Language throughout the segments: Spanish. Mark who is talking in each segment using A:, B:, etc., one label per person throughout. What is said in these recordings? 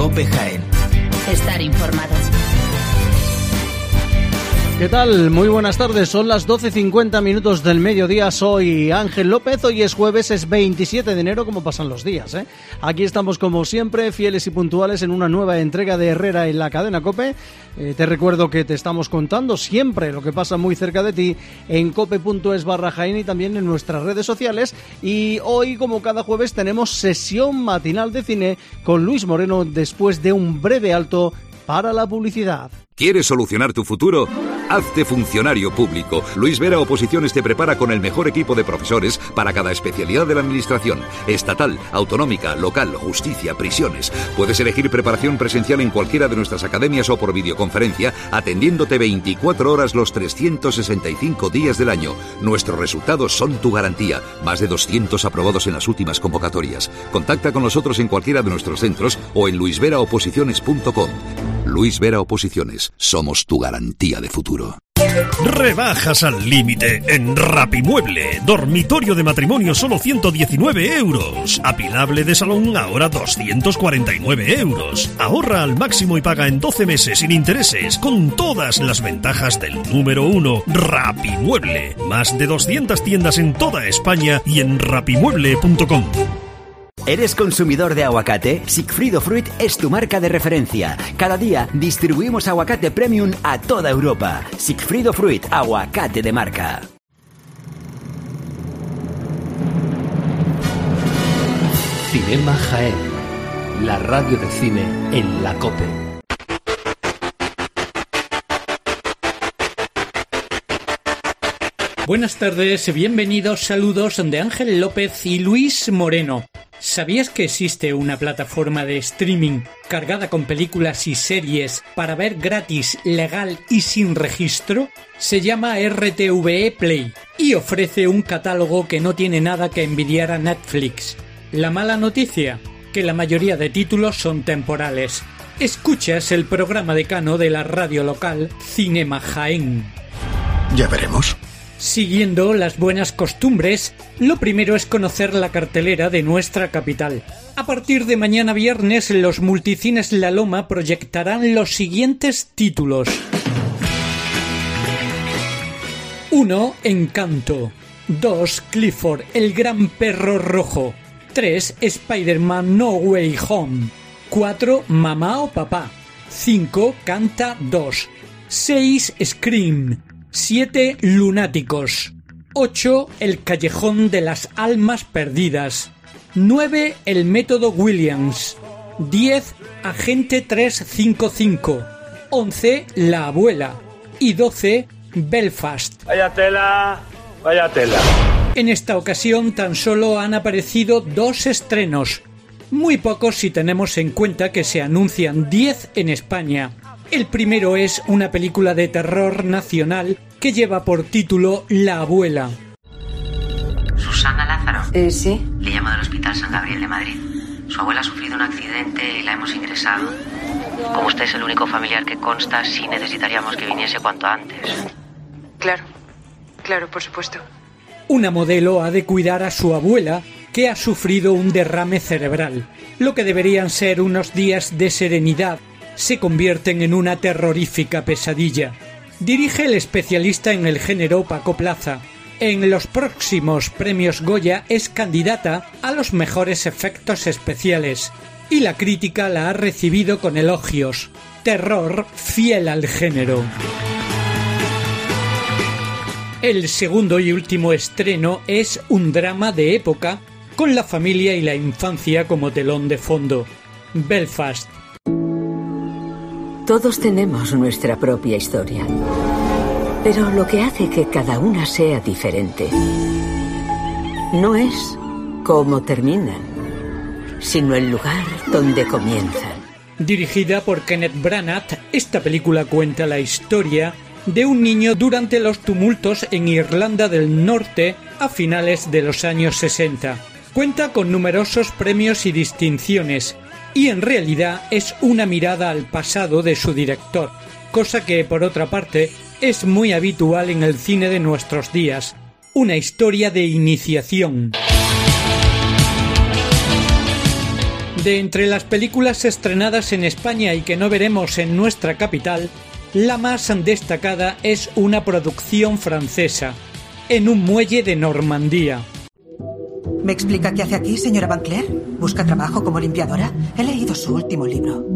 A: COPE Jaén.
B: Estar informado.
C: ¿Qué tal? Muy buenas tardes, son las 12:50 del mediodía, soy Ángel López, hoy es jueves, es 27 de enero, como pasan los días, ¿eh? Aquí estamos como siempre, fieles y puntuales en una nueva entrega de Herrera en la cadena COPE. Te recuerdo que te estamos contando siempre lo que pasa muy cerca de ti en cope.es/Jaén y también en nuestras redes sociales. Y hoy, como cada jueves, tenemos sesión matinal de cine con Luis Moreno después de un breve alto para la publicidad.
D: ¿Quieres solucionar tu futuro? Hazte funcionario público. Luis Vera Oposiciones te prepara con el mejor equipo de profesores para cada especialidad de la administración. Estatal, autonómica, local, justicia, prisiones. Puedes elegir preparación presencial en cualquiera de nuestras academias o por videoconferencia, atendiéndote 24 horas los 365 días del año. Nuestros resultados son tu garantía. Más de 200 aprobados en las últimas convocatorias. Contacta con nosotros en cualquiera de nuestros centros o en luisveraoposiciones.com. Luis Vera Oposiciones. Somos tu garantía de futuro.
E: Rebajas al límite en Rapimueble. Dormitorio de matrimonio solo 119 euros. Apilable de salón ahora 249 euros. Ahorra al máximo y paga en 12 meses sin intereses, con todas las ventajas del número 1, Rapimueble. Más de 200 tiendas en toda España y en rapimueble.com.
A: ¿Eres consumidor de aguacate? Sigfrido Fruit es tu marca de referencia. Cada día distribuimos aguacate premium a toda Europa. Sigfrido Fruit, aguacate de marca.
F: Cinema Jaén, la radio de cine en la COPE.
G: Buenas tardes, bienvenidos, saludos de Ángel López y Luis Moreno. ¿Sabías que existe una plataforma de streaming cargada con películas y series para ver gratis, legal y sin registro? Se llama RTVE Play y ofrece un catálogo que no tiene nada que envidiar a Netflix. La mala noticia, que la mayoría de títulos son temporales. Escuchas el programa decano de la radio local Cinema Jaén.
H: Ya veremos.
G: Siguiendo las buenas costumbres, lo primero es conocer la cartelera de nuestra capital. A partir de mañana viernes, los multicines La Loma proyectarán los siguientes títulos. 1. Encanto. 2. Clifford, el gran perro rojo. 3. Spider-Man No Way Home. 4. Mamá o papá. 5. Canta 2. 6. Scream. 7. Lunáticos. 8. El callejón de las almas perdidas. 9. El método Williams. 10. Agente 355. 11. La abuela. Y 12. Belfast.
I: Vaya tela, vaya tela.
G: En esta ocasión tan solo han aparecido 2 estrenos. Muy pocos si tenemos en cuenta que se anuncian 10 en España. El primero es una película de terror nacional que lleva por título La abuela.
J: ¿Susana Lázaro?
B: Sí.
J: Le llamo del Hospital San Gabriel de Madrid. Su abuela ha sufrido un accidente y la hemos ingresado. Como usted es el único familiar que consta, sí necesitaríamos que viniese cuanto antes.
B: Claro, por supuesto.
G: Una modelo ha de cuidar a su abuela, que ha sufrido un derrame cerebral. Lo que deberían ser unos días de serenidad se convierten en una terrorífica pesadilla. Dirige el especialista en el género Paco Plaza. En los próximos premios Goya es candidata a los mejores efectos especiales y la crítica la ha recibido con elogios. Terror fiel al género. El segundo y último estreno es un drama de época con la familia y la infancia como telón de fondo. Belfast.
K: Todos tenemos nuestra propia historia, pero lo que hace que cada una sea diferente no es cómo terminan, sino el lugar donde comienzan.
G: Dirigida por Kenneth Branagh, esta película cuenta la historia de un niño durante los tumultos en Irlanda del Norte a finales de los años 60. Cuenta con numerosos premios y distinciones, y en realidad es una mirada al pasado de su director, cosa que, por otra parte, es muy habitual en el cine de nuestros días, una historia de iniciación. De entre las películas estrenadas en España y que no veremos en nuestra capital, la más destacada es una producción francesa, En un muelle de Normandía.
L: ¿Me explica qué hace aquí, señora Van Cleer? ¿Busca trabajo como limpiadora? He leído su último libro.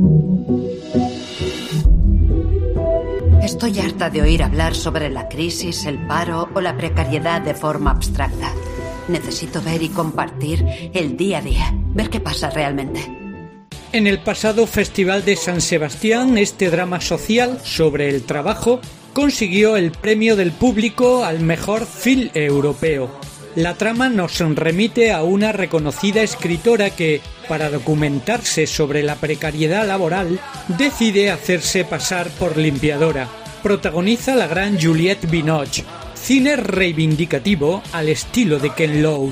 M: Estoy harta de oír hablar sobre la crisis, el paro o la precariedad de forma abstracta. Necesito ver y compartir el día a día, ver qué pasa realmente.
G: En el pasado Festival de San Sebastián, este drama social sobre el trabajo consiguió el premio del público al mejor film europeo. La trama nos remite a una reconocida escritora que, para documentarse sobre la precariedad laboral, decide hacerse pasar por limpiadora. Protagoniza la gran Juliette Binoche, cine reivindicativo al estilo de Ken Loach.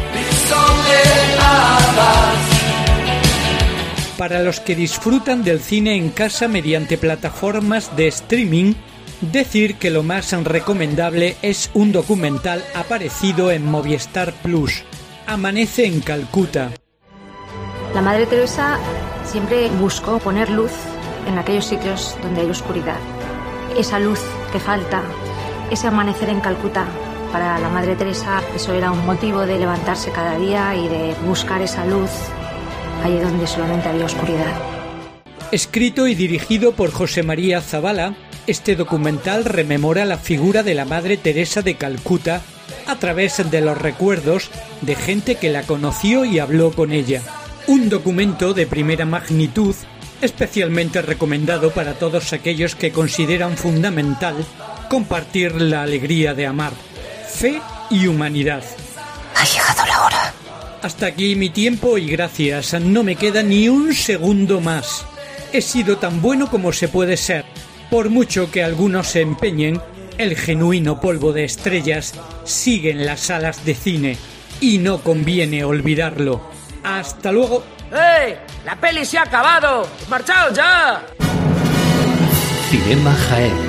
G: Para los que disfrutan del cine en casa mediante plataformas de streaming, decir que lo más recomendable es un documental aparecido en Movistar Plus, Amanece en Calcuta.
N: La Madre Teresa siempre buscó poner luz en aquellos sitios donde hay oscuridad. Esa luz que falta, ese amanecer en Calcuta, para la Madre Teresa eso era un motivo de levantarse cada día y de buscar esa luz allí donde solamente había oscuridad.
G: Escrito y dirigido por José María Zabala, este documental rememora la figura de la Madre Teresa de Calcuta a través de los recuerdos de gente que la conoció y habló con ella. Un documento de primera magnitud, especialmente recomendado para todos aquellos que consideran fundamental compartir la alegría de amar, fe y humanidad.
M: Ha llegado la hora.
G: Hasta aquí mi tiempo y gracias. No me queda ni un segundo más. He sido tan bueno como se puede ser. Por mucho que algunos se empeñen, el genuino polvo de estrellas sigue en las salas de cine y no conviene olvidarlo. ¡Hasta luego!
O: ¡Hey! ¡La peli se ha acabado! ¡Marchaos ya!
F: Cinema Jaén.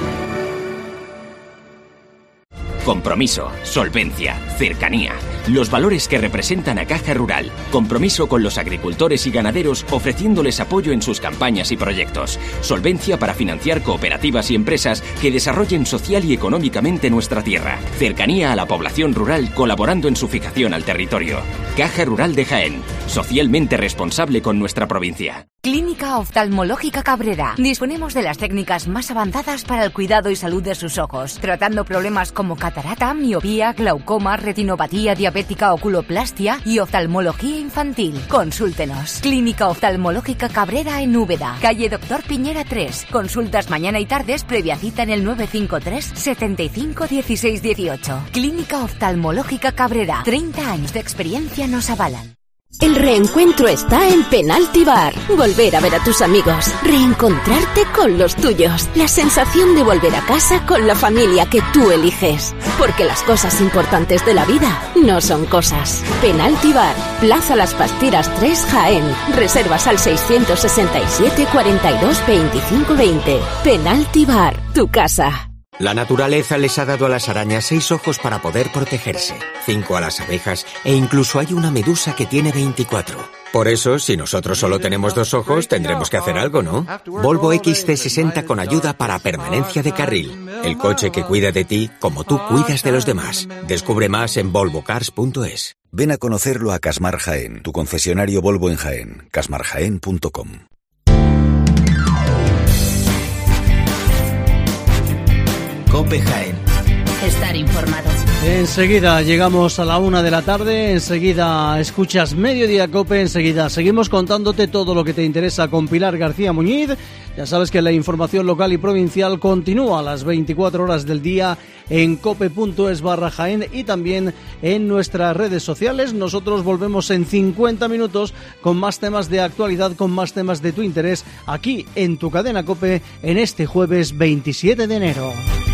P: Compromiso, solvencia, cercanía. Los valores que representan a Caja Rural. Compromiso con los agricultores y ganaderos ofreciéndoles apoyo en sus campañas y proyectos. Solvencia para financiar cooperativas y empresas que desarrollen social y económicamente nuestra tierra. Cercanía a la población rural colaborando en su fijación al territorio. Caja Rural de Jaén. Socialmente responsable con nuestra provincia.
Q: Clínica Oftalmológica Cabrera. Disponemos de las técnicas más avanzadas para el cuidado y salud de sus ojos, tratando problemas como catarata, miopía, glaucoma, retinopatía diabética, oculoplastia y oftalmología infantil. Consúltenos. Clínica Oftalmológica Cabrera en Úbeda, calle Doctor Piñera 3. Consultas mañana y tardes previa cita en el 953 75 16 18. Clínica Oftalmológica Cabrera. 30 años de experiencia nos avalan.
R: El reencuentro está en Penalty Bar. Volver a ver a tus amigos, reencontrarte con los tuyos, la sensación de volver a casa con la familia que tú eliges. Porque las cosas importantes de la vida no son cosas. Penalty Bar, Plaza Las Pastiras 3, Jaén. Reservas al 667 42 25 20. Penalty Bar, tu casa.
S: La naturaleza les ha dado a las arañas 6 ojos para poder protegerse, 5 a las abejas e incluso hay una medusa que tiene 24. Por eso, si nosotros solo tenemos 2 ojos, tendremos que hacer algo, ¿no? Volvo XC60 con ayuda para permanencia de carril. El coche que cuida de ti como tú cuidas de los demás. Descubre más en volvocars.es.
T: Ven a conocerlo a Casmar Jaén, tu concesionario Volvo en Jaén. casmarjaén.com.
A: COPE Jaén.
B: Estar informado.
C: Enseguida llegamos a la 1 de la tarde, enseguida escuchas Mediodía COPE, enseguida seguimos contándote todo lo que te interesa con Pilar García Muñiz. Ya sabes que la información local y provincial continúa a las 24 horas del día en cope.es/Jaén y también en nuestras redes sociales. Nosotros volvemos en 50 minutos con más temas de actualidad, con más temas de tu interés aquí en tu cadena COPE en este jueves 27 de enero.